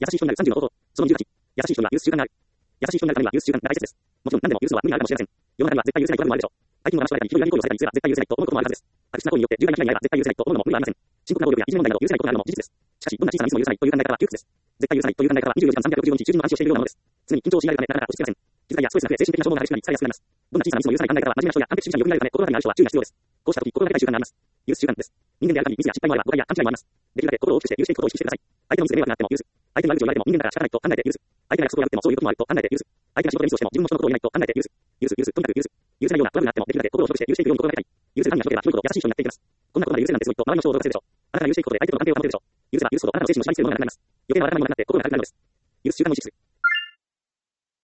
優しい人になる30の方法。その28。優しい人には許す習慣がある。優しい人になるためには許す習慣が大切です。もちろん何でも許すのは無理があるかもしれません。世の中には絶対許せないトラブルもあるでしょう。相手の話をしられたり、ひどい恨み行為をされたりすれば絶対許せないと思うこともあるはずです。悪質な行為によって重大な被害に遭えば絶対許せないと思うのも無理はありません。深刻な暴力やいじめ問題など許せないことがあるのも事実です。しかし、どんな小さなミスも許さないという考え方は窮屈です。絶対許さないという考え方は24時間365日中の暗視をしているようなものです。常に緊張を強いられるためなかなか落ち着けません。気遣いやストレスが増え、精神的な消耗が激しくなり、疲れやすくなります。どんな小さなミスも許さない考え方は真面目な人や完璧主義者によく見られるため、心当たりがある人は注意が必要です。こうした時、心がけたい習慣があります。許す習慣です。人間である限りミスや失敗もあれば誤解や勘違いもあります。できるだけ心を大きくして許していくことを意識してください。相手のミスで迷惑があっても許す。相手の悪口を言われても人間だから仕方ないと考えて許す。相手が約束を破ってもそういうこともあると考えて許す。相手が仕事でミスをしても自分も人のことを言えないと考えて許す。とにかく許す。許せないようなトラブルがあってもできるだけ心を広くして許していくように心がけたい。許せる範囲が広ければ広いほど優しい人になっていきます。こんなことまで許せるなんてすごいと周りの人を驚かせるでしょう。あなたが許していくことで相手の関係を保てるでしょう。許せば許すほどあなたの精神の支配するものがなくなります。余計なわがままになって